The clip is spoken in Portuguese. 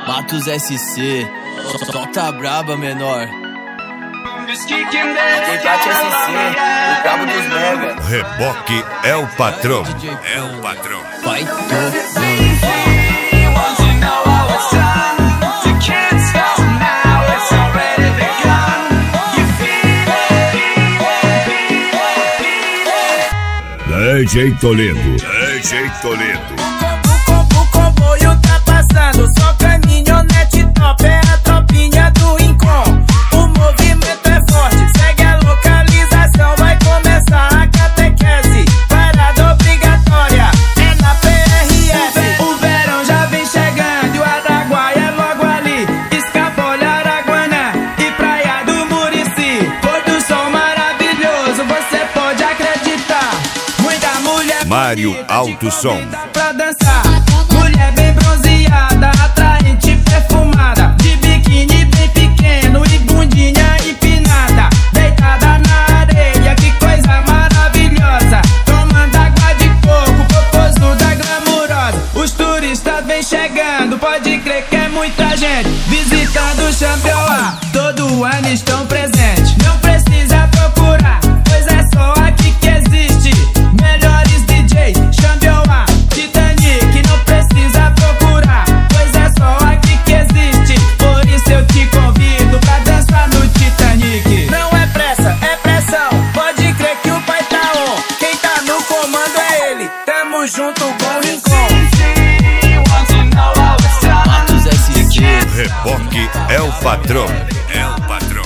Matos SC, solta braba, menor. Quebrate SC, o cabo dos mega. Reboque é o patrão. É o patrão. Vai DJ Toledo. DJ Toledo. O comboio tá passando, só caminhonete top, é a tropinha do Rincon. O movimento é forte, segue a localização, vai começar a catequese. Parada obrigatória, é na PRF. O verão já vem chegando e o Araguaia é logo ali. Escafolha, Araguana e Praia do Murici. Pôr do sol maravilhoso, você pode acreditar. Muita mulher Mário bonita, Alto Som. pra dançar. Mulher bem bronzeada, atraente, perfumada, de biquíni bem pequeno e bundinha empinada, deitada na areia, que coisa maravilhosa, tomando água de coco, popozuda glamurosa. Os turistas vêm chegando, pode crer que é muita gente visitando o Xambioá, todo ano estão presentes. Não precisa procurar, pois é só aqui que existe melhores DJs. Xambioá, Titanic, não precisa procurar, pois é só aqui que existe. Por isso eu te convido pra dançar no Titanic. Não é pressa, é pressão, pode crer que o pai tá on. Quem tá no comando é ele, tamo junto com o Rincon. Matos SC. Reboque é o patrão. É o patrão.